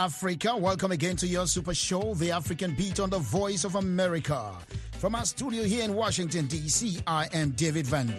Africa. Welcome again to your super show, The African Beat on the Voice of America. From our studio here in Washington, D.C., I am David Van.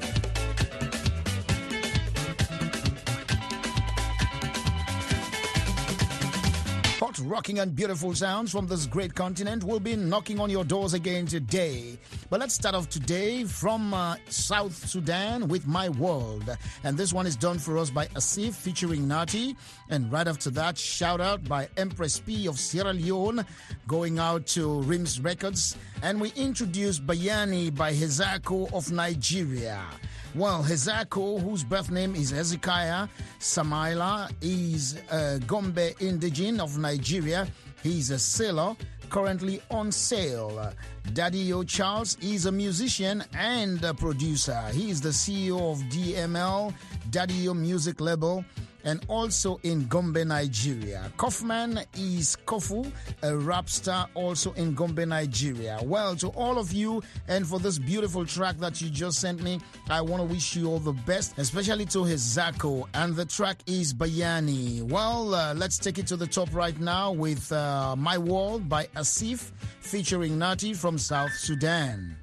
Hot, rocking and beautiful sounds from this great continent will be knocking on your doors again today. But let's start off today from South Sudan with My World. And this one is done for us by Asif featuring Nati. And right after that, shout out by Empress P of Sierra Leone, going out to Rims Records. And we introduce Bayani by Hezako of Nigeria. Well, Hezako, whose birth name is Hezekiah Samaila, is a Gombe indigene of Nigeria. He's a sailor currently on sale. Daddy O Charles is a musician and a producer. He is the CEO of DML, Daddy O Music Label, and also in Gombe, Nigeria. Kaufman is Kofu, a rap star also in Gombe, Nigeria. Well, to all of you, and for this beautiful track that you just sent me, I want to wish you all the best, especially to Hezako, and the track is Bayani. Well, let's take it to the top right now with My World by Asif, featuring Nati from South Sudan.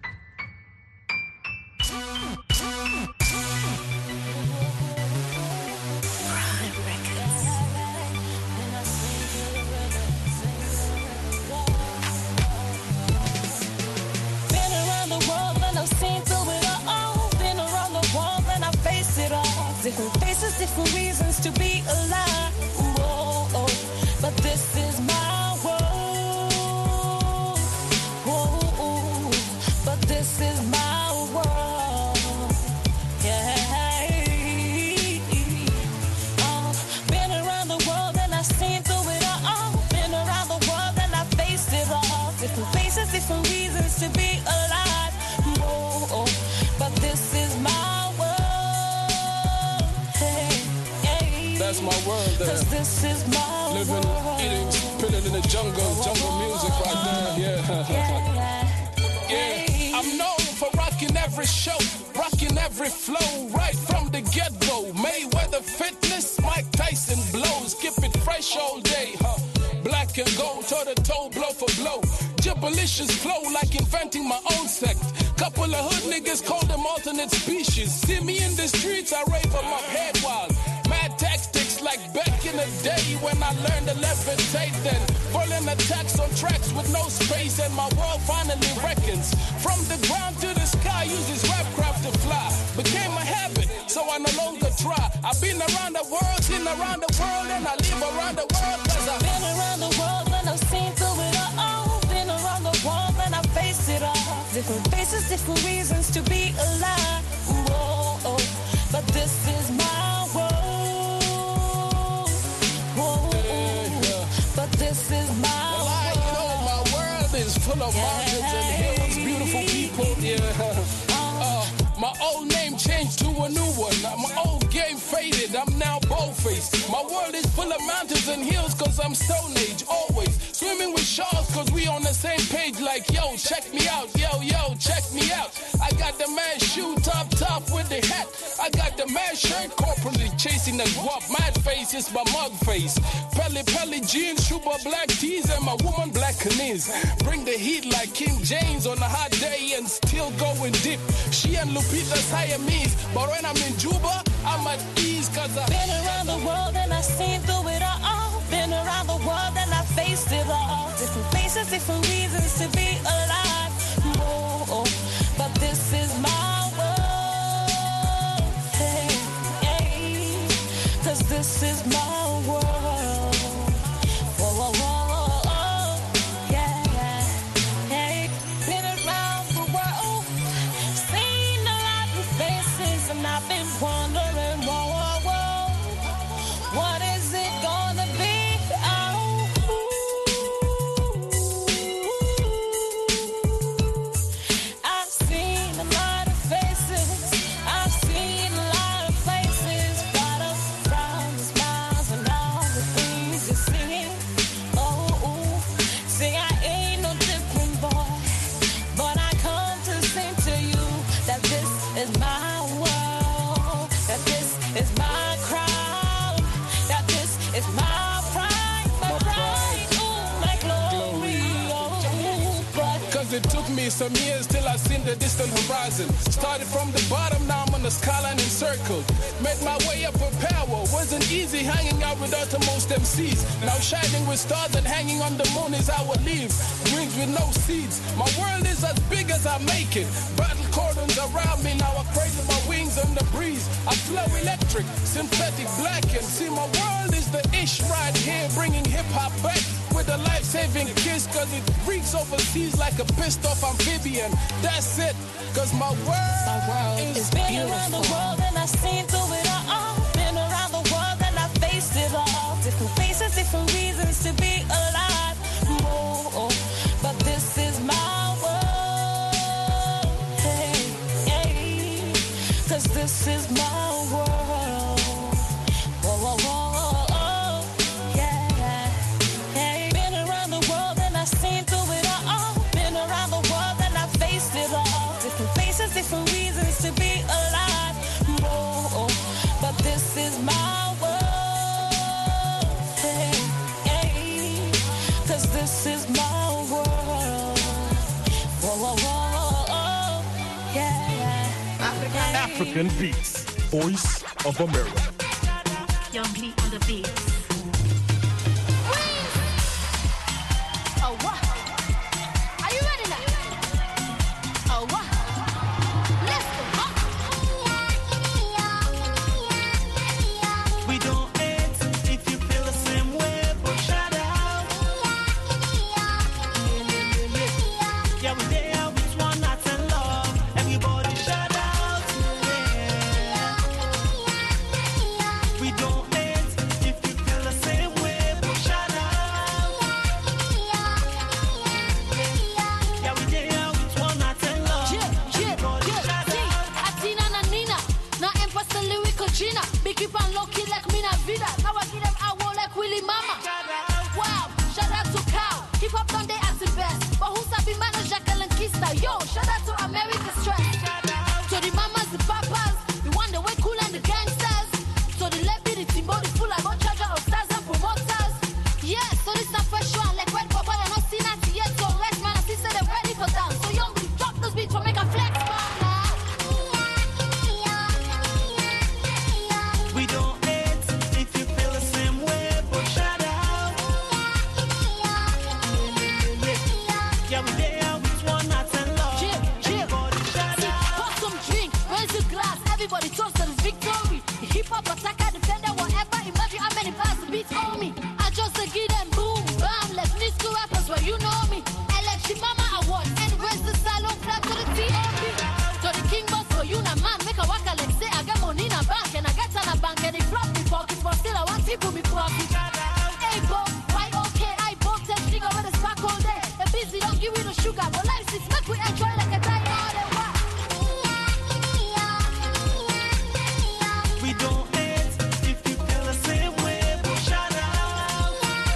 Different faces, different reasons to be alive. Whoa, oh, but this is my world. Whoa, but this is my world. Yeah. Been around the world and I've seen through it all. Been around the world and I've faced it all. Different faces, different reasons to be alive. Whoa, but this is my That's my world there. This is my living, world. Eating, spinning in the jungle music right there. Yeah. I'm known for rocking every show, rocking every flow, right from the get-go. Mayweather Fitness, Mike Tyson blows, keep it fresh all day, Black and gold, toe-to-toe, blow for blow. Gibberlicious flow like inventing my own sect. Couple of hood niggas call them alternate species. See me in the streets, I rave them up head wild. Mad tactics like back in the day when I learned to levitate. Then falling attacks on tracks with no space, and my world finally reckons. From the ground to the sky, use this rap craft to fly. Became a habit, so I no longer try. I've been around the world, seen around the world, and I live around the world. Cause I've been around the world and I've seen through it all. Been around the world and I've faced it all. Different faces, different reasons to be alive. Whoa, oh, but this is my world. But this is my world. You know, my world is full of mountains and hills, beautiful people, my old name changed to a new one. My old game faded, I'm now bold-faced. My world is full of mountains and hills cause I'm Stone Age, always. Swimming with sharks cause we on the same page like, yo, check me out, yo, check me out. I got the man shoe top with the hat. I got the man shirt corporally chasing the guap. Mad face is my mug face. Pelly jeans, Shuba black tees, and my woman black canoes. Bring the heat like King James on a hot day and still going deep. She and Lupita Siamese, but when I'm in Juba, I'm at ease cause I've been around the world and I've seen through it all. Been around the world and I've faced it all. Different faces, different reasons to be alive. Whoa, but this is my world. Hey, cause this is my world. Whoa, yeah. Hey, been around the world, seen a lot of faces, and I've been wondering, whoa, what is it gonna be? I've seen a lot of faces, I've seen a lot of places, got up from the smiles and all the things you're singing. Oh, see, I ain't no different boy, but I come to sing to you that this is my world, that this is my crowd, that this is my pride, my pride. It took me some years till I seen the distant horizon. Started from the bottom, now I'm on the skyline encircled. Made my way up with power. Wasn't easy hanging out with uttermost MCs. Now shining with stars and hanging on the moon is our leaves. Dreams with no seeds. My world is as big as I make it. Battle cordons around me, now I cradle my wings on the breeze. I flow electric, synthetic black, and see my world is the ish right here, bringing hip-hop back with a life-saving kiss, cause it reeks overseas like a pissed-off amphibian. That's it, cause my world is been beautiful. around the world and I've seen through it all. Been around the world and I've faced it all. Different faces, different reasons to be alive. Oh, but this is my world. Hey, hey, cause this is my world. Whoa, whoa, whoa, oh, yeah. Hey, been around the world and I've seen through it all. Been around the world and I've faced it all. Different faces, different reasons to be alive. Whoa, but this is my world. Hey, hey, cause this is my world. Whoa, whoa, whoa, oh, yeah. African Beats, Voice of America. Young Lee on the beat. Oh, what? Are you ready now? Oh, what? Let's go. We don't hate if you feel the same way, but shout out. Yeah, we there with one heart and love. Everybody shout out. We don't hate if you feel the same way, but shout out. Yeah, we there with one heart and love. Everybody shout out. Atina na Nina, na Empress the lyrical Gina. Big keep on low key like Mina Vida. Now I give them hour like Willy Mama. Wow, shout out to Cow. Hip hop done they at the best. But who's happy man of Jacqueline Kista? Yo, shout out to America Stress. To the mamas, the papas, the one the way cool and the gangsters. So the levy, the Timbo, the full I go charger of stars and promoters. Yeah, so this a fresh one like Red Papa. They not seen that yet. So rest man, I see say they're ready for dance. So young, drop those beats for make a flex man. We don't hate if you feel the same way, but shout out. Yeah, we there with one heart and love. Everybody shout See, out. pour some drink, raise your glass. Everybody toast to this victory. Hip hop attacker, defender, whatever. Imagine how many bars the beats on me. I just give them boom, bam. Let's need two rappers where you know me. Election Mama Award and raise the salon flag to the TOP. To the king boss for you, na man. Make a waka like say I got money in a bank and I got on a bank and they flop me pockets, but still I want people me profit. Hey, Bo, why okay? I bought that nigga with a spark all day. The busy don't give me the sugar, but life is make we enjoy like a diet all the while. We don't hate if you feel the same way, but shout out.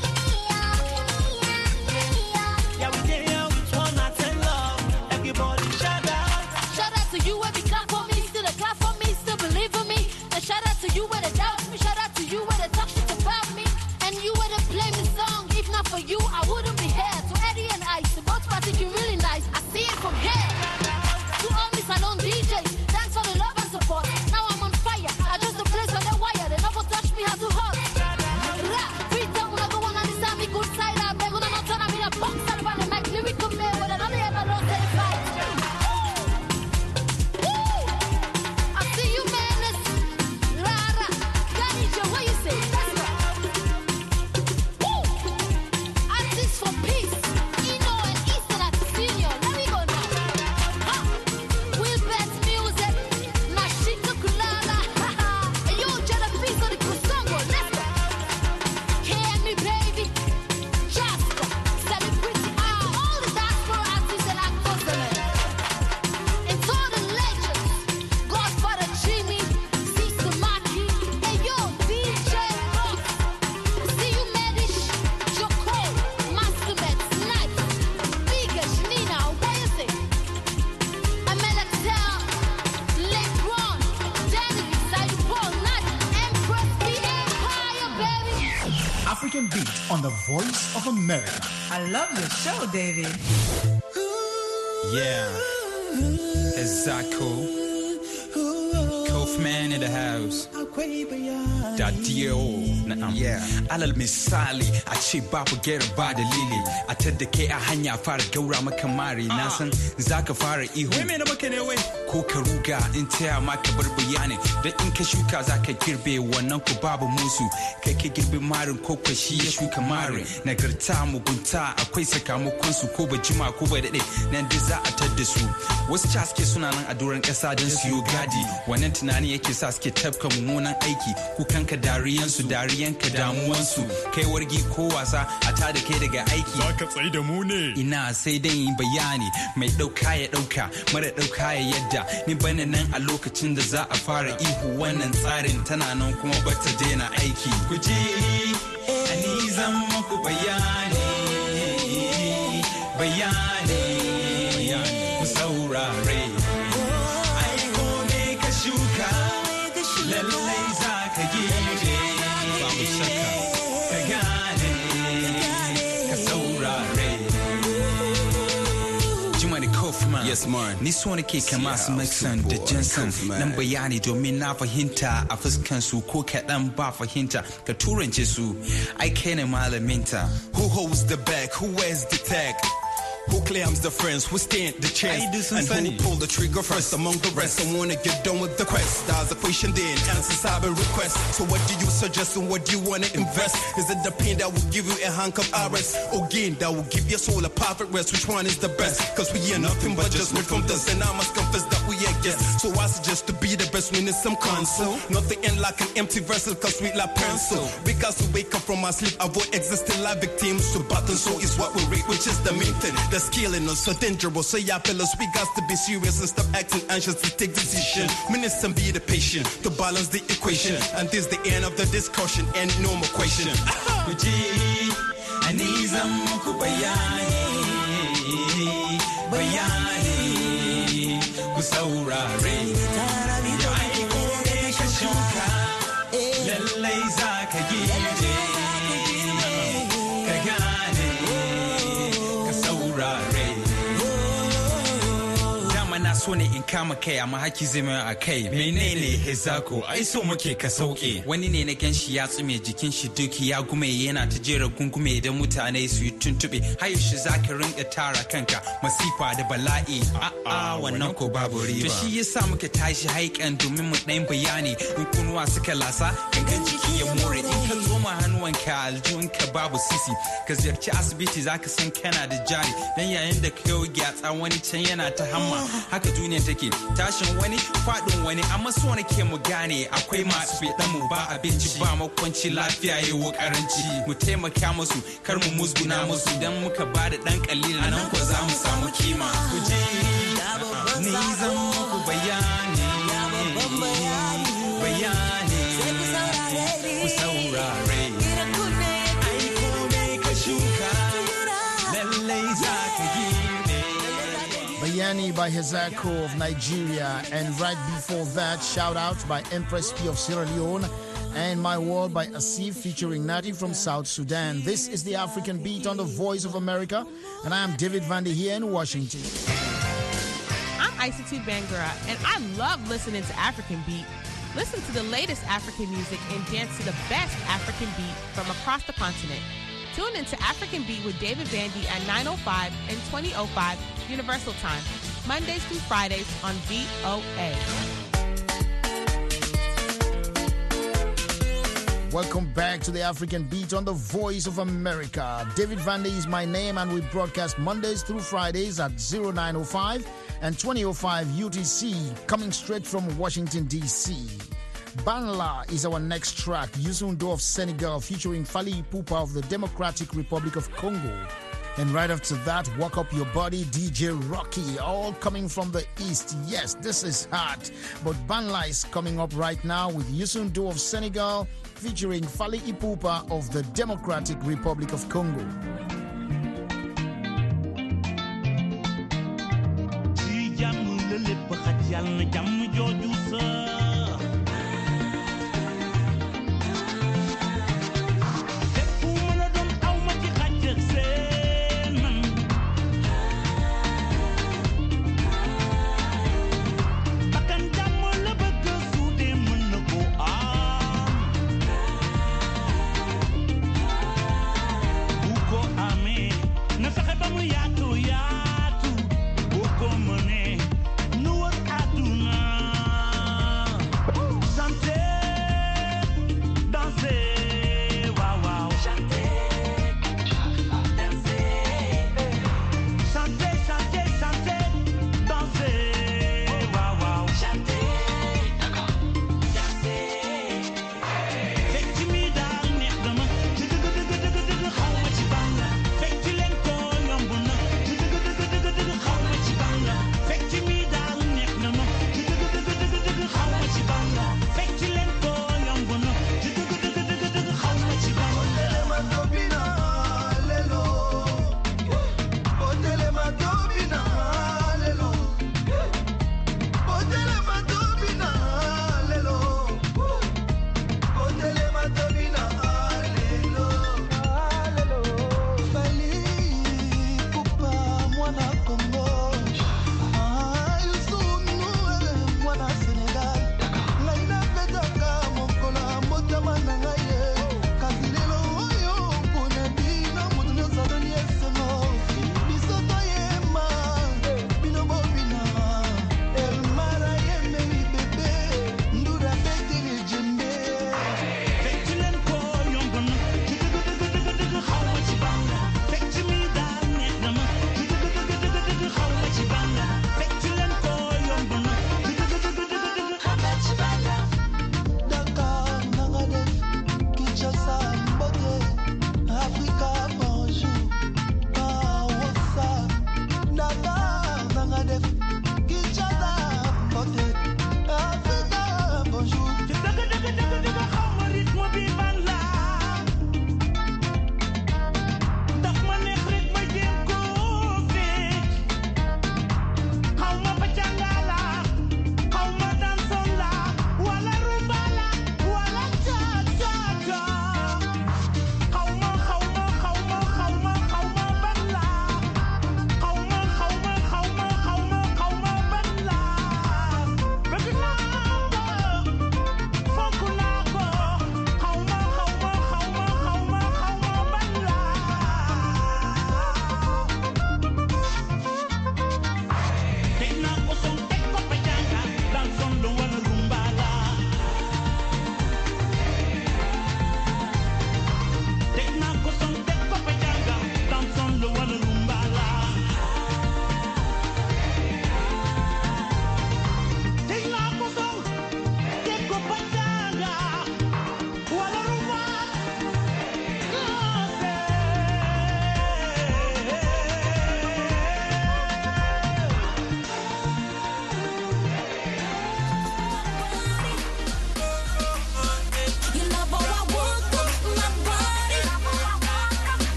Yeah, we there with one heart and love. Everybody shout out. Shout out to you where they clap for me, still they clap for me, still believe in me. And shout out to you where they doubt me, shout out to you where they talk shit about me. And you where they play me song, if not for you, I wouldn't be here. To Eddie and Ice, the both party you really nice, I see it from here. To all me salon DJs, thanks for the love and support. Now I'm on fire, I just the place on the wire, they never touch me how to hot. Rap, free time when I go on and this time me good side, I beg on and turn I'm in a box, I'm on the mic, lyrical man, with another ever lost the fight. I see you, man. Rara, Ganija, what you say? That's right. Woo! Artists for peace, Eno and Eastern at Senior. Let me go now. Ha! Will bet music, Nashito Kulala. And you just a piece of the Kusango. Let's go. Hear me, baby. Jasper, celebrity. All the diaspora artists and actors, and all the legends. Godfather Jimmy, Sister Maki, and yo, DJ Rock. See you, Medish, Joko, Mastermet, Snipe, Biggest, Nina, what you say? Amelatel, LeBron, Danny, Zayupol, Nat, Empress, the Empire, baby. African Beat on the Voice of America. I love your show, David. Ooh, Yeah. Exactly. Kaufman in the house. Dio. Yeah. Alal misali a ce babu gaira ba dalili a tadda kai a hanya fara gaura maka mari na san zaka fara ihu. Wai me na maka ne wai? Ko ka ruga in taya maka bar bayani dan in ka shuka zaka girbe wannan ku babu musu kai ka girbe marin ko ka shi ya shuka marin nagarta mugunta akwai sakamakon su ko ba jima ko ba dade nan da za a tadda su wasu ca suke suna nan a doron kasa don su yo gadi wannan tunani yake sa suke tafka mummunan aiki kukanka dariyansu dariyanka damuwansu kai wargi ko wasa a tada kai daga aiki Zaka tsaye da mu ne. ina sai dai yin bayani mai dauka ya dauka mara dauka ya yadda ni bane nan a lokacin da za a fara ihu wannan tsarin tana nan kuma bata daina aiki ku ji ani zan muku bayani ku saurare ai kome ka shuka lallai za ka girbe babu shakka ka gane ka saurare Jimmy Kaufman yes man ni so nake kama su Maxon da Johnson nan bayani domin na fahimta a fuskan su ko kaɗan ba fahimta ka turance su ai kai ne malaminta Who holds the bag? Who wears the tag? Who claims the friends? Who stand the chance? And who pulled the trigger first among the rest? I wanna get done with the quest. That's the question then. Answers I've been request. So what do you suggest and what do you wanna invest? Is it the pen that will give you a hunk of iris? Or gain that will give your soul a perfect rest? Which one is the best? Cause we are nothing but just made from dust. And I must confess that we are guests. So I suggest to be the best when it's some console. Nothing in like an empty vessel cause we like pencil. Because we wake up from our sleep, avoid existing like victims. So button so is what we read, which is the main thing. That's killing us so dangerous. So y'all fellas, we got to be serious and stop acting anxious to take decision. Minister, be the patient to balance the equation. And this the end of the discussion and no more question. Kuji, aniza muku bayani, kusaurare. Ya aiko ne ka shuka, lallai za ka girbe. Ka gane, ka saurare. Dama na so ne in kama kai amma haki zai mai a kai. Menene hezako? Ai so muke ka sauke. Wani ne na ganshi ya tsume jikin shi duki ya gume yana ta jera gungume idan mutane su yi tuntube. Hayo shi zaka rinka tara kanka masifa da bala'i. A'a wannan ko babu riba. To shi yasa muka tashi haikan domin mu ɗayin bayani. In kunuwa suka lasa gangan jiki ya more. In ka tsoma hannuwanka aljihunka babu sisi. Ka ziyarci asibiti zaka san kana da jari. Dan yayin da ka yi gyatsa wani can yana ta hamma. Haka duniya take tashin wani faɗin wani amma so nake mu gane akwai masu fiɗan mu ba abinci ba makwanci lafiya yayi karanci mu taimaka musu kar mu musguna musu dan muka ba da dan kalila nan ko za mu samu kima ku ji ni zan muku bayani ku saurare ai kome ka shuka lallai za ka girbe. Bayani by Hezako of Nigeria, and right before that, shout out by Empress P of Sierra Leone, and My World by Asif featuring Nati from South Sudan. This is the African Beat on the Voice of America, and I am David Vandy here in Washington. I'm Isatu Bangura, and I love listening to African Beat. Listen to the latest African music and dance to the best African beat from across the continent. Tune into African Beat with David Vandy at 9:05 and 20:05 Universal Time, Mondays through Fridays on VOA. Welcome back to the African Beat on the Voice of America. David Vandy is my name, and we broadcast Mondays through Fridays at 09:05 and 20:05 UTC, coming straight from Washington, D.C. Banla is our next track, Youssoundo of Senegal featuring Fally Ipupa of the Democratic Republic of Congo. And right after that, Walk Up Your Body, DJ Rocky, all coming from the East. Yes, this is hot. But Banla is coming up right now with Youssoundo of Senegal featuring Fally Ipupa of the Democratic Republic of Congo.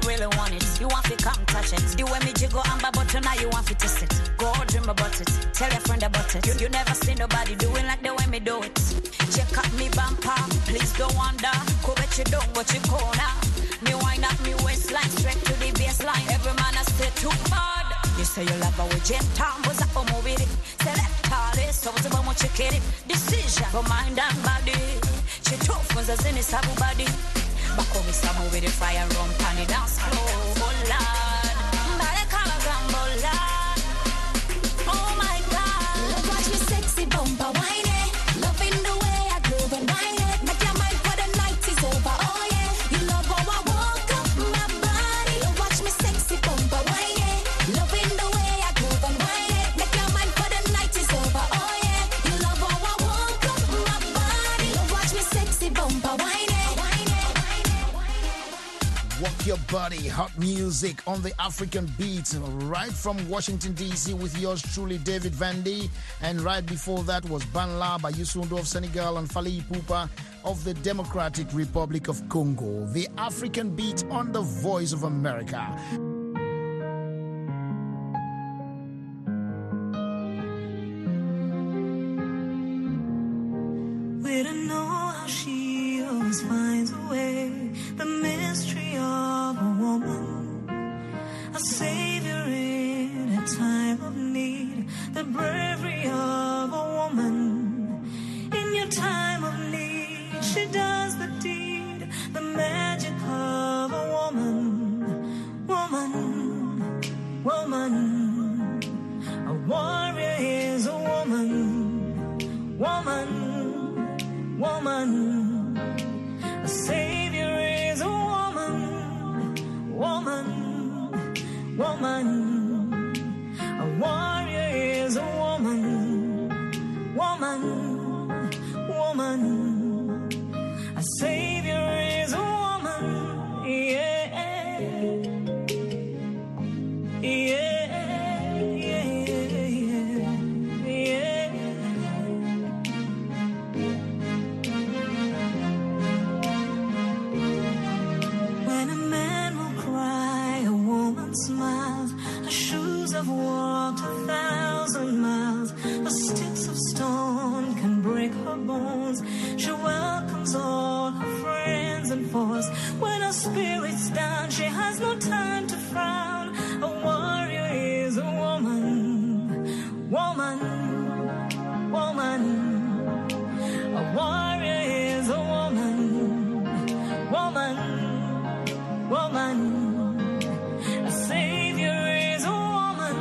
really want it. You want to come touch it. The way me jiggle and but now you want to test it. Go dream about it. Tell your friend about it. You never see nobody doing like the way me do it. Check out me bumper, please don't wonder. Go bet you don't, but you corner. Me wind up me waistline straight to the baseline. Every man I stay too hard. You say you love her with Jen Tom, was up on with it. Select all this, so what's about what you get it. Decision for mind and body. She tough was a zenny sabu body. Back over some with the fire rum, pan it down slow. Oh Lord, Barakala Gambo Lord. Oh my God, Love watch me sexy bumper whine it. Loving the way I groove and whine it. Make your mind for the night is over. Oh yeah, you love how I walk up my body. Love watch me sexy bumper whine it. Loving the way I groove and whine it. Make your mind for the night is over. Oh yeah, you love how I walk up my body. Love watch me sexy bumper whine it. Walk your body, hot music on the African beat, right from Washington, D.C. with yours truly, David Vandy. And right before that was Banla by Youssou N'Dour of Senegal and Fally Ipupa of the Democratic Republic of Congo. The African beat on the Voice of America. We don't know how she always finds a way. The mystery of a woman, a savior in a time of need. The bravery of a woman in your time of need. She does the deed, the magic of a woman. Woman, woman, a warrior is a woman. Woman, woman, a savior is a woman. Woman, woman, a warrior is a woman. Woman, woman, a savior is a woman. Yeah, yeah, yeah, yeah. When a man will cry, a woman smiles. Her shoes have walked 1,000 miles. The sticks of stone can break her bones. She welcomes all her friends and foes. When her spirit's down, she has no time to frown. A warrior is a woman. Woman, woman. A warrior is a woman. Woman, woman. A savior is a woman.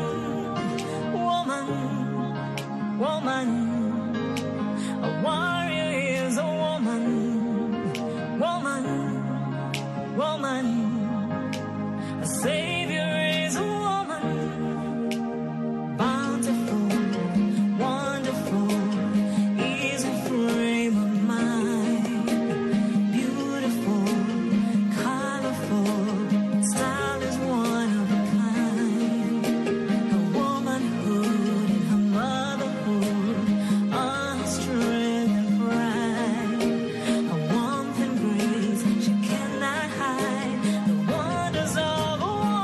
Woman, woman. A warrior is a woman. Woman, woman. A savior is a woman. Bountiful, wonderful, easy frame of mind. Beautiful, colorful, style is one of a kind. Her womanhood and her motherhood, her strength and pride. Her warmth and grace she cannot hide. The wonders of a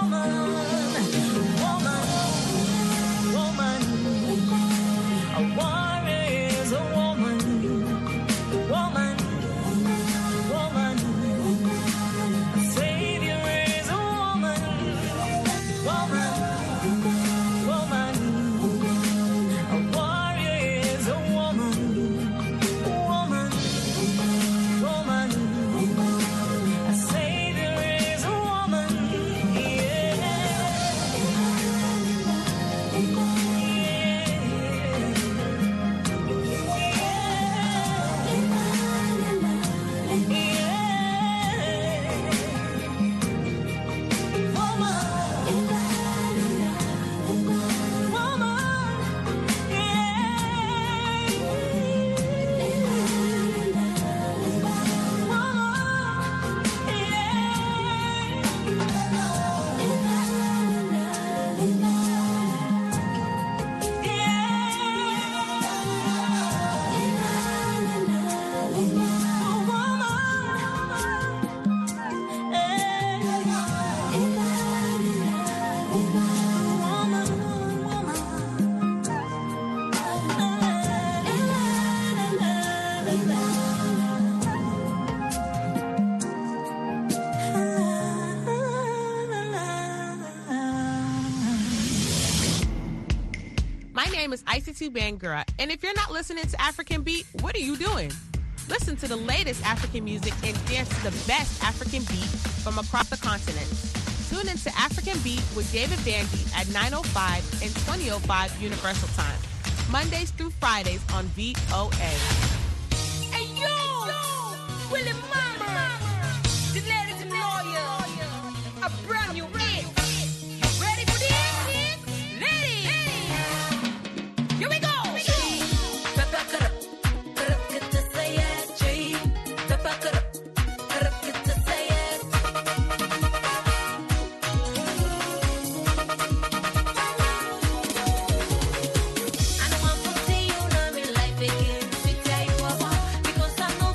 name is ICT Bangura, and if you're not listening to African Beat, what are you doing? Listen to the latest African music and dance to the best African beat from across the continent. Tune into African Beat with David Bandy at 9:05 and 20:05 Universal Time, Mondays through Fridays on VOA. Hey yo, Willie Mama, the ladies and lawyer, a brand new hit. You ready for this? Ladies, here we go.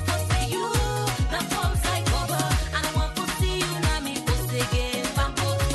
Because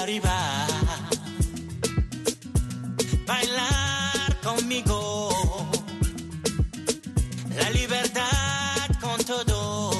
arriba, bailar conmigo, la libertad con todo,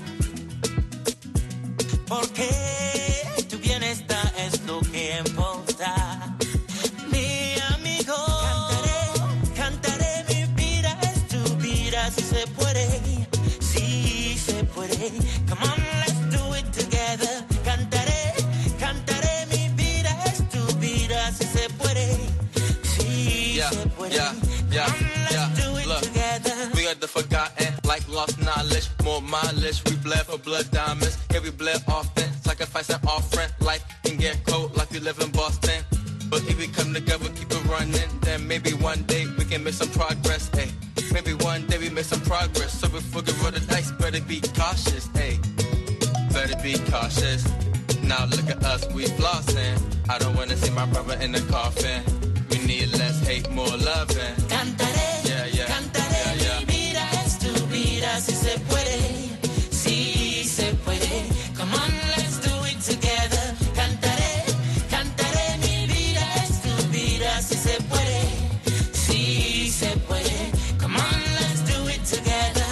porque tu bienestar es lo que importa. Mi amigo, cantaré mi vida es tu vida, si se puede, si se puede. Come on, let's do it together. Cantaré mi vida es tu vida, si se puede, si se puede. Look, we are the forgotten, like lost knowledge, more mileage. We bled for blood diamonds, yeah, we bled often. Sacrifice and offering, life can get cold like we live in Boston. But if we come together, keep it running, then maybe one day we can make some progress, hey. Maybe one day we make some progress, so before we roll the dice, better be cautious, hey. Better be cautious. Now look at us, we flossing. I don't wanna see my brother in the coffin. We need less hate, more loving. Cantaré, mi vida es tu vida, si se puede, si se puede. Come on, let's do it together. Cantaré mi vida es tu vida, si se puede, si se puede. Come on, let's do it together.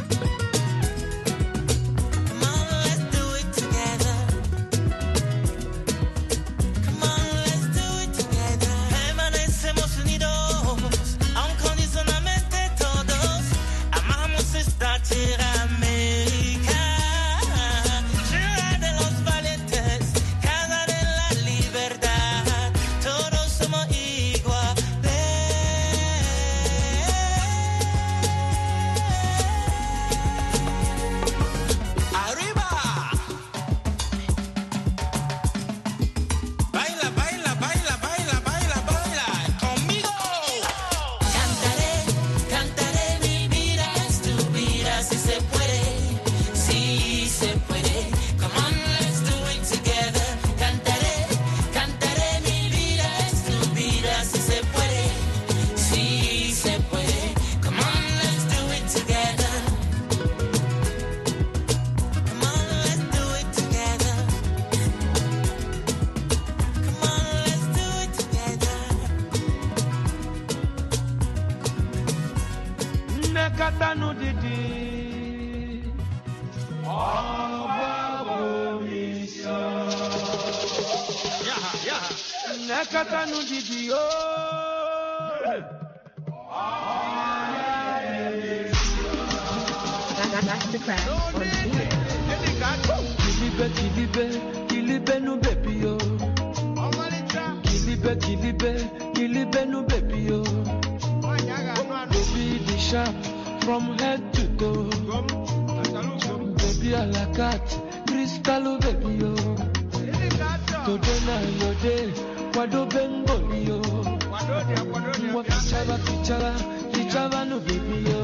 Come on, let's do it together. Come on, let's do it together. Permanecemos unidos, incondicionalmente todos. Amamos esta tierra América, tierra de los valientes, casa de la libertad. Todos somos iguales. Arriba. Baila, baila, baila, baila, baila, baila conmigo. Cantaré mi vida es tu vida, si se puede, si se puede. Come on, let's do it together. Cantaré mi vida es tu vida, si se puede, si se puede. Come on, let's do it together. Come on, let's do it together. Come on, let's do it together. Nekatanu didi. Nekatanu didi yo. Kilibe nu baby yo. Kilibe nu baby yo. Baby the sharp from head to toe. Baby a la carte, crystal baby yo. Today na your day, kwado bengoli yo. Mwa kichava no baby yo.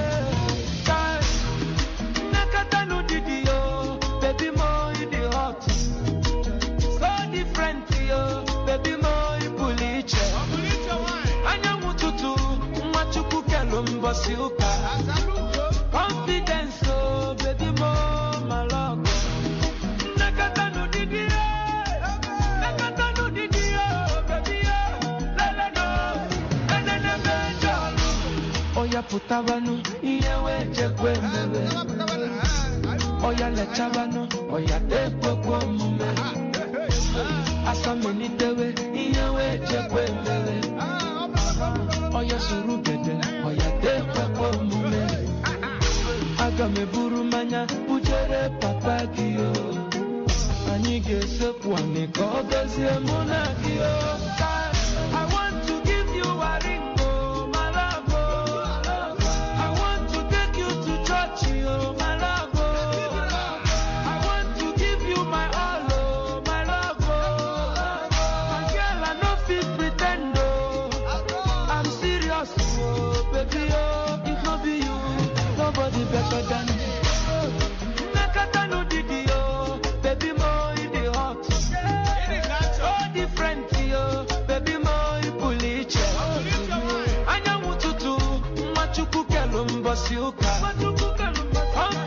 Nakata no didi yo, baby mo in the hot. So different yo, baby mo in puliche. Anya mututu, machuku kelumba siuka. Confidence oh, baby mo maloko. Nakata no didi yo, nakata no didi yo, baby yo. Lele no, enene benjalo. Oya putabanu, iyewe chekwe mebe. Oya lechabanu, oya tekwe kwa mume. Asa menitewe, iyewe chekwe mebe. Oya surugede, oya tekwe kwa mume. Aga me buru manya, ujere papa kiyo. Anige sepwa me kogezi emuna kiyo. I want to give you a ring, oh, my love, oh. I want to take you to church, oh, my love, oh. I want to give you my all, oh, my love, oh. My girl, I no fit pretend, oh. I'm serious, oh, baby, oh. If not be you, nobody better than me. Nakata no didi, oh, baby, mo in the hot. So different, oh, baby, mo in puliche. Anya mututu, machuku kelumba siuka.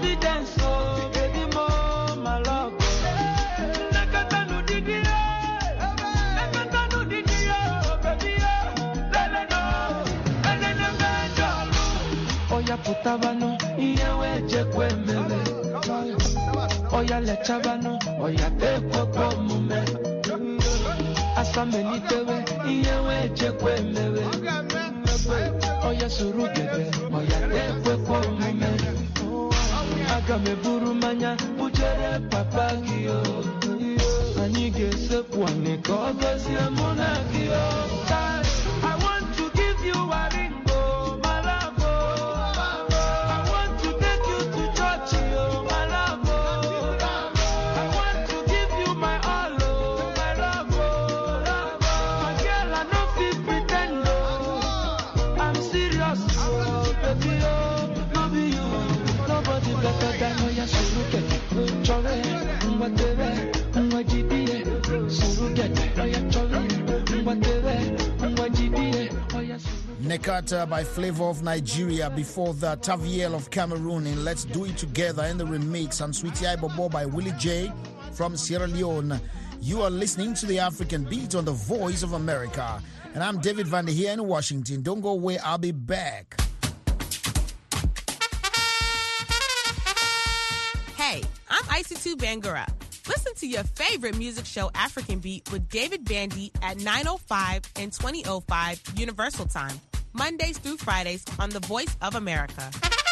Confidence, oh, baby, mo my love. Nakata no didi, futabano iyewe jekwe mele oya lechabano oya tekwe kwa mume asame nitewe iyewe jekwe mele oya surugebe oya tekwe kwa mume agame burumanya bujere papa giyo anige sepwane kogosi amona giyo. I want to give you a ring. Nekata by Flavor of Nigeria, before the Taviel of Cameroon in Let's Do It Together in the remix, and Sweetie Bobo by Willie J from Sierra Leone. You are listening to the African Beat on the Voice of America, and I'm David Van Der here in Washington. Don't go away, I'll be back. Hey, I'm Icy2 Bangura. Listen to your favorite music show, African Beat, with David Bandy at 9:05 and 20:05 Universal Time, Mondays through Fridays on The Voice of America.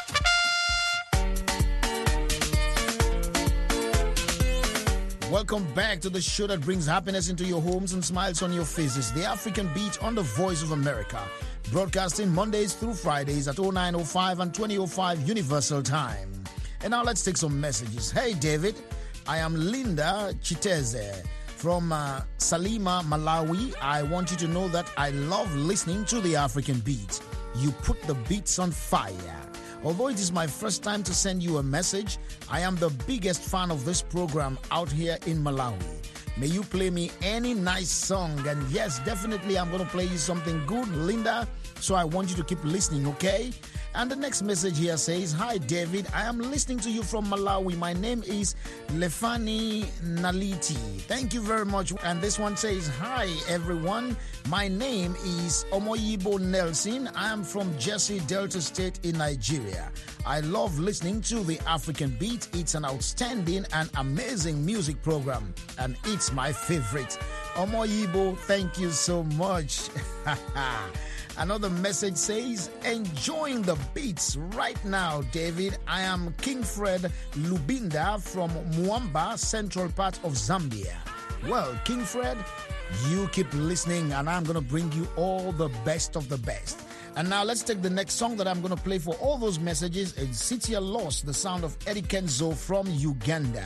Welcome back to the show that brings happiness into your homes and smiles on your faces. The African Beat on The Voice of America. Broadcasting Mondays through Fridays at 09:05 and 20:05 Universal Time. And now let's take some messages. Hey, David. I am Linda Chiteze from Salima, Malawi. I want you to know that I love listening to the African Beat. You put the beats on fire. Although it is my first time to send you a message, I am the biggest fan of this program out here in Malawi. May you play me any nice song. And yes, definitely I'm going to play you something good, Linda. So I want you to keep listening, okay? And the next message here says, Hi, David. I am listening to you from Malawi. My name is Lefani Naliti. Thank you very much. And this one says, Hi, everyone. My name is Omoyibo Nelson. I am from Jesse, Delta State in Nigeria. I love listening to the African Beat. It's an outstanding and amazing music program, and it's my favorite. Omoyibo, thank you so much. Another message says, enjoying the beats right now, David. I am King Fred Lubinda from Mwamba, central part of Zambia. Well, King Fred, you keep listening, and I'm going to bring you all the best of the best. And now let's take the next song that I'm going to play for all those messages. It's City Lost, the sound of Eddie Kenzo from Uganda.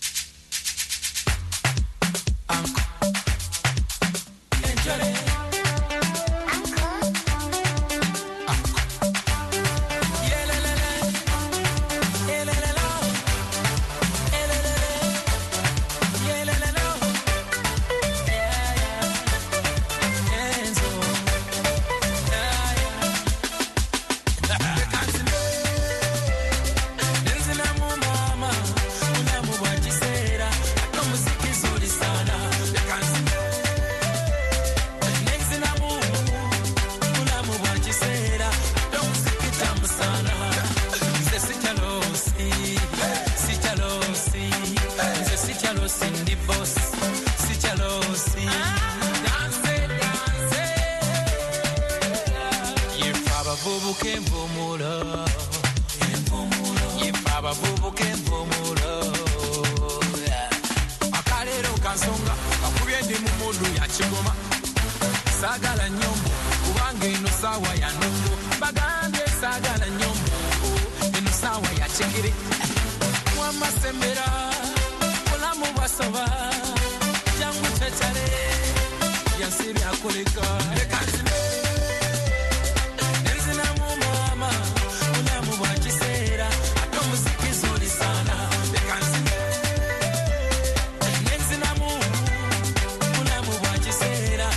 Sagala nyombo, uwange ino sawa ya nungu. Bagambe sagala nyombo, ino sawa ya chingiri. Mwama sembera, mulamu wasoba. Jangu chechare, yansiri akulika. Lekanzime, nenzina mumama, mulamu wachisera. Ato muziki zuri sana. Lekanzime, nenzina mulamu wachisera.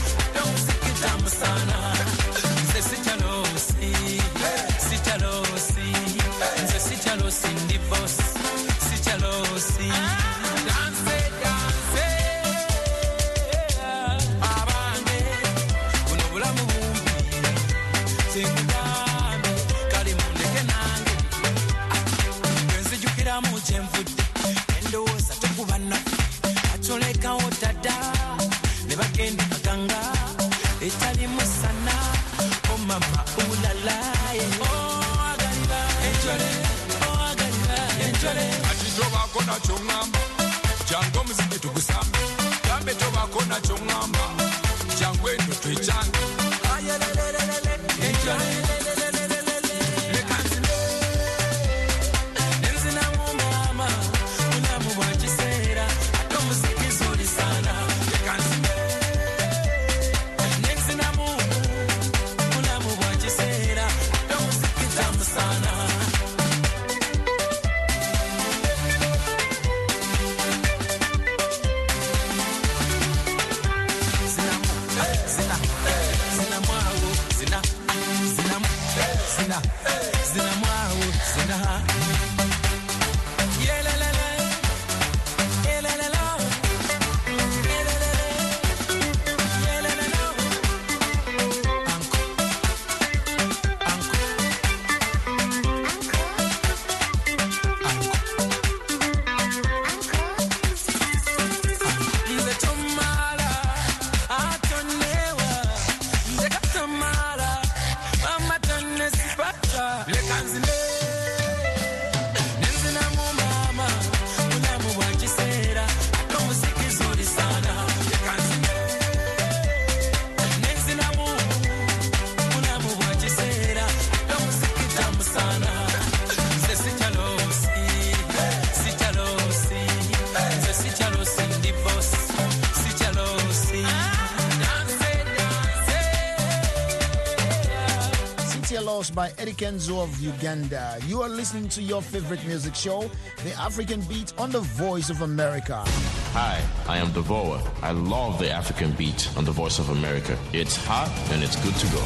Kali munde kenange mu kyenvudde endowooza tekuba naffe atolekawo dada ne bagenda baganga etali musana o mama ulalaye agalira enjole ati tobako nakyo ŋŋamba jangu omuziki tugusambe gambe tobako nakyo ŋŋamba jangu eno twekyange nenzinamu mama mulamu bwa kiseera ate omuziki zuli sana nenzinamu mulamu bwa kiseera ate omuziki tamu sana By Eddie Kenzo of Uganda. You are listening to your favorite music show, The African Beat, on the Voice of America. Hi, I am Devoa. I love The African Beat on the Voice of America. It's hot and it's good to go.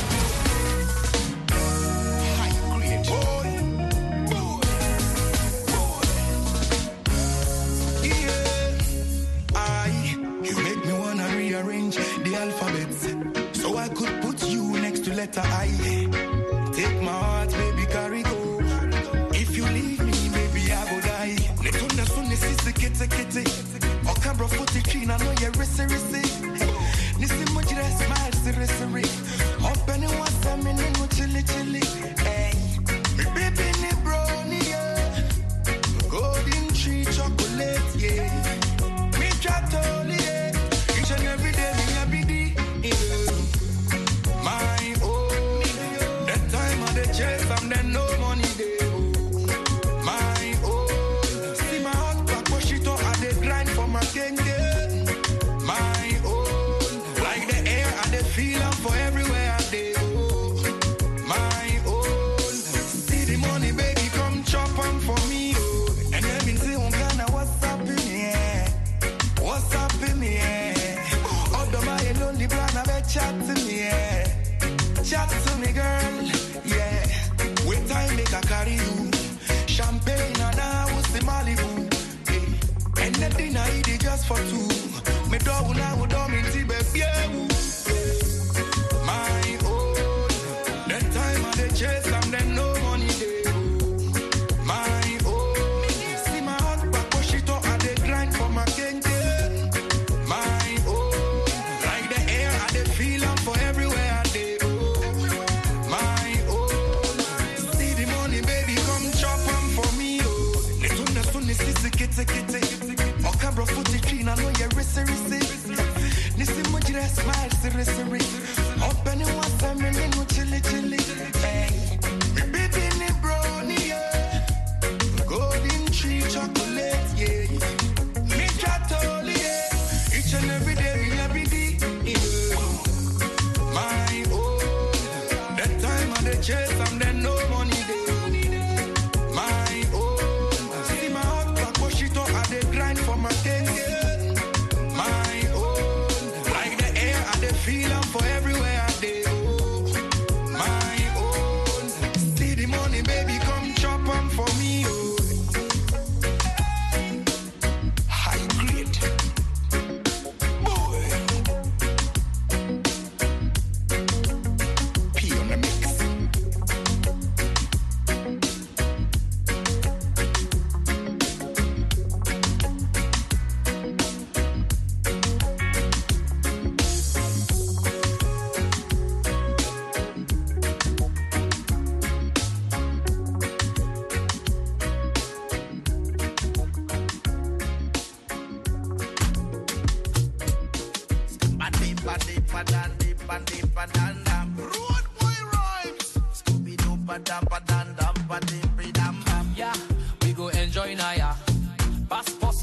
You make me wanna rearrange the alphabet so I could put you next to letter I. Take my heart, baby, carry go. If you leave me, baby, I go die. Netuna sunni sisi kete kete. Okabro futi china no ye risi risi. Nisi mujire smile siri siri. Open it once a minute no chili chili. Hey, me baby ni brownie yeah. Golden tree chocolate yeah. Me chatoli yeah. Each and every day me happy day yeah. My chase and then no money they owe. My own. See my heart back push it up and they grind for my gang. My own. Like the air and the feel I'm for everywhere they go. My own. See the money baby come chop on for me. Oh. And let me see what's up in here. What's up in here? All the my lonely plan I bet chat to me. Yeah. Chat to me girl. Yeah. Wait time make I carry you. Champagne and I was the Malibu. Hey. And the dinner I eat it just for two. Me dog now would do me baby. My own. That time I the chase and then no money they owe. My own. See my heart back push it up and they grind for my gang. My own. Like the air and the feel I'm for everywhere they go. My own. Kete kete, okabro futi china no ye risi risi. Nisi mujire smile siri siri. Open it once a minute no chili chili. Hey, me baby ni brownie yeah. Golden tree chocolate yeah. Me chatoli yeah. Each and every day me happy day yeah. My own. That time on the chase and then no money they. For my thing, yeah. My own. Like the air and the feel I'm for everywhere I do. My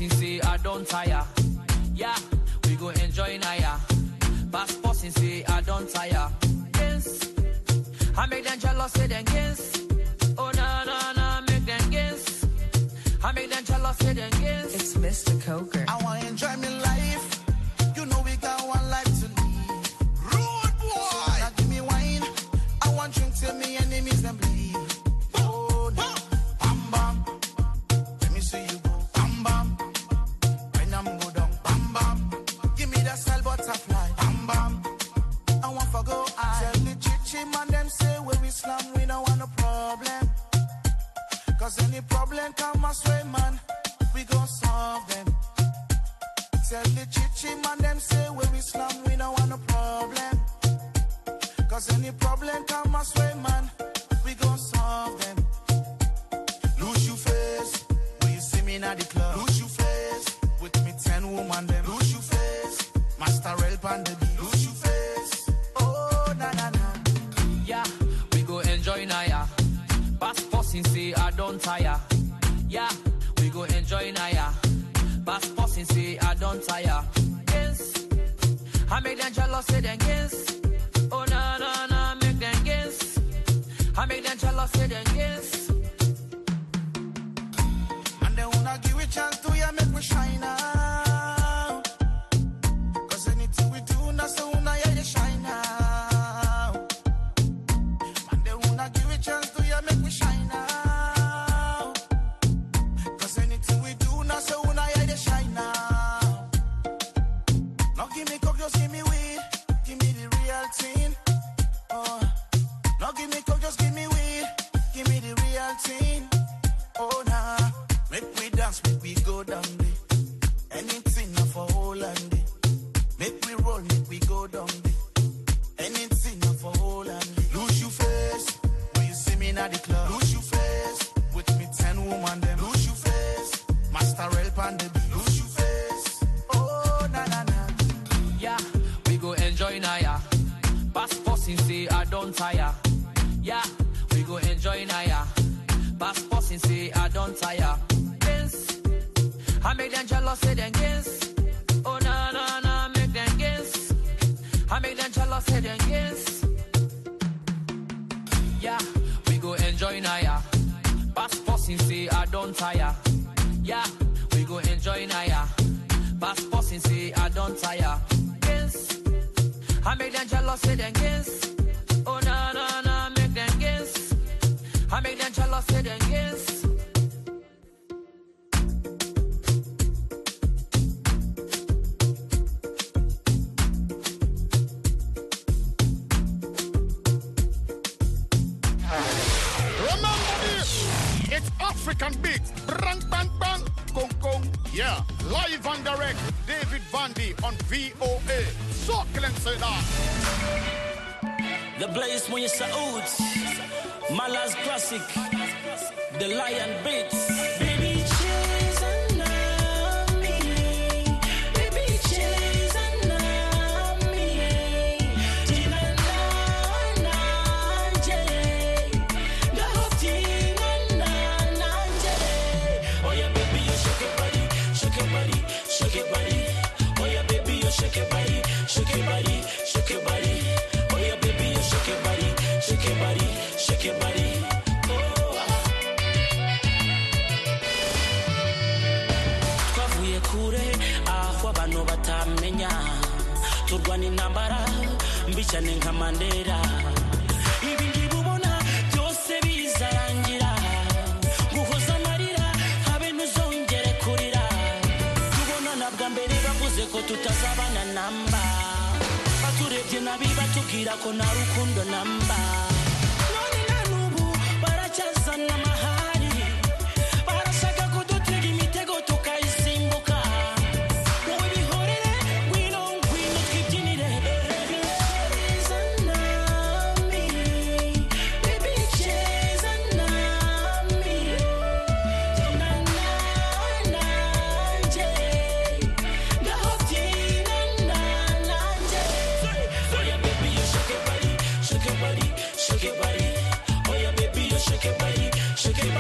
bossing, say I don't tire. Yeah, we go enjoy Naya. Pass bossing, say I don't tire. Yes, I make them jealous, say them yes. Oh na na na, make them yes. I make them jealous, say them yes. It's Mr. Coker. I wanna enjoy my life. You know we got one life to live. Rude boy. Now give me wine. I want drink till me enemies them bleed. Oh, no. Bam bam. Let me see you go. Bam bam. When I'm go down. Bam bam. Give me that style butterfly. Bam bam. I want for go high. Tell the chichi man them say when we slam we don't want no problem. Cause any problem come our way man, we gon' solve them. Tell the chichi man them say when we slam we don't want no problem. Cause any problem come our way man, we gon' solve them. Lose your face, when you see me in the club. Lose your face, with me 10 woman them. Lose your face, master help and the beat. Lose your face, oh na na na. Yeah, we go enjoy Naya. Pass bossing, say I don't tire. Yeah, we go enjoy Naya. Pass bossing, say I don't tire. Yes, I make them jealous, say them yes. Oh na na na, make them yes. I make them jealous, say them yes. And they wanna give a chance to ya, make we shine out. Cause anything we do, now so wanna yeah, you shine out. And they wanna give a chance to ya, make we shine out. Cause anything we do, now so wanna yeah, you shine out. Now give me coke, just give me weed. Give me the real thing. Oh. Now give me coke, just give me weed. Give me the real thing. Oh nah. Make we dance, make we go down there. Anything now for whole and day. Make we roll, make we go down there. Anything now for whole and day. Lose your face, when you see me in the club. Lose your face, with me 10 woman them. Lose your face, master help and the beat. Lose your face, oh na na na. Yeah, we go enjoy Naya. Pass bossing, say I don't tire. Yeah, we go enjoy Naya. Pass bossing, say I don't tire. Yes, I make them jealous, say them yes. Oh na na na, make them yes. I make them jealous, say them yes. Yeah, we go enjoy Naya. Pass bossing, say I don't tire. Yeah, we go enjoy Naya. Pass bossing, say I don't tire. Yes, I make them jealous, say them yes. Oh na na na, make them yes. I make them jealous, say them yes. Remember this, it's African beats. Bang, bang, bang, kong, kong. Yeah, live and direct. David Vandy on VOA. Succulent say that. The Blaze Moya Saoud, Mala's Classic, The Lion Beats. Baby, chase and love me. Baby, chase and love me. Tina na na jay. The whole thing na na jay. Oh yeah, baby, you shake your body, shake your body, shake your body. Oh yeah, baby, you shake your body, shake your body, shake your body. Oh yeah, baby, you shake your body, shake your body, shake your body. Twavuye kure aho abantu batamenya turwana intambara mbi cyane nka Mandela. Ibi ngibi ubona byose bizarangira guhoza amarira habe ntuzongere kurira. Tubona na bwa mbere bavuze ko tutazabana namba, baturebye nabi batubwira ko nta rukundo namba. None na n'ubu baracyazana amahari, barashaka kudutega imitego tukayisimbuka. Wowe bihorere ngwino ngwino twibyinire. Baby, chase and love me. Baby, chase and love me. Na na na jay. The whole thing na na jay. Oh yeah, baby, you shake your body, shake your body, shake your body. Oh yeah, baby, you shake your body, shake your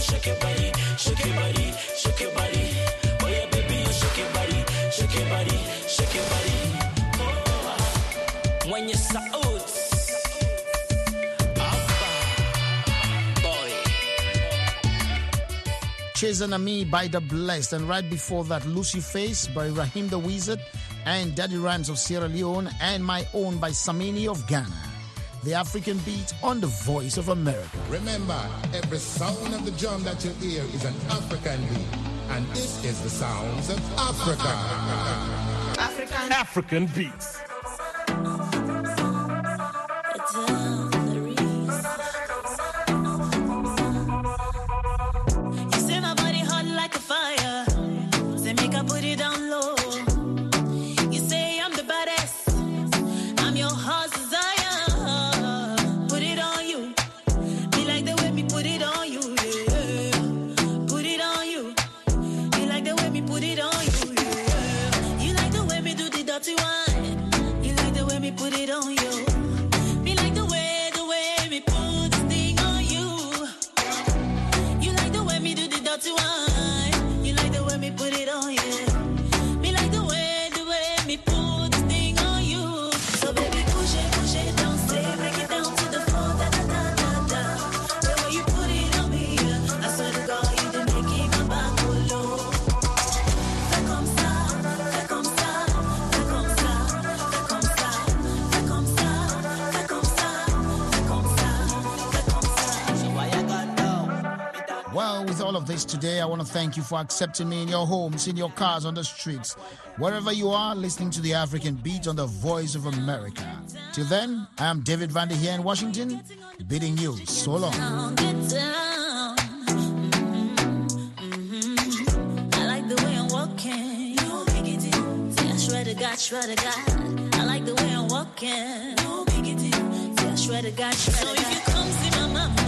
shake your body, shake your body, shake your body. Oh yeah, baby, you shake your body, shake your body, shake your body. Oh, when you out, boy. Chasing Me by The Blessed, and right before that, Lucy Face by Raheem the Wizard, and Daddy Rhymes of Sierra Leone, and My Own by Samini of Ghana. The African Beat on the Voice of America. Remember, every sound of the drum that you hear is an African beat, and this is the sounds of Africa. African Beats. You say my body hot like a fire. Say make I put it down low. You say I'm the baddest. I'm your heart's desire. Put it on you. Be like the way me put it on you. Yeah. Put it on you. Be like the way me put it on you. Yeah. You like the way me do the dirty one. You like the way me put it on you. Be like the way me put this thing on you. You like the way me do the dirty one. You like the way me put it on you. Me like the way me put this thing on you. So baby, push it, don't stay, break it down to the floor, da da da da da. The way you put it on me, I swear to God, you done make it my back go low. Fais comme ça, fais comme ça, fais comme ça, fais comme ça, fais comme ça, fais comme ça, fais comme ça, fais comme ça. So why you got down? Well, with all of this today, I want to thank you for accepting me in your homes, in your cars, on the streets, wherever you are, listening to the African Beat on the Voice of America. Till then, I am David Vander here in Washington, bidding you so long. Get down. I like the way I'm walking. No biggity. Say I swear to God, swear to God. I like the way I'm walking. No biggity. Say I swear to God, swear to God. So if you come see my mama.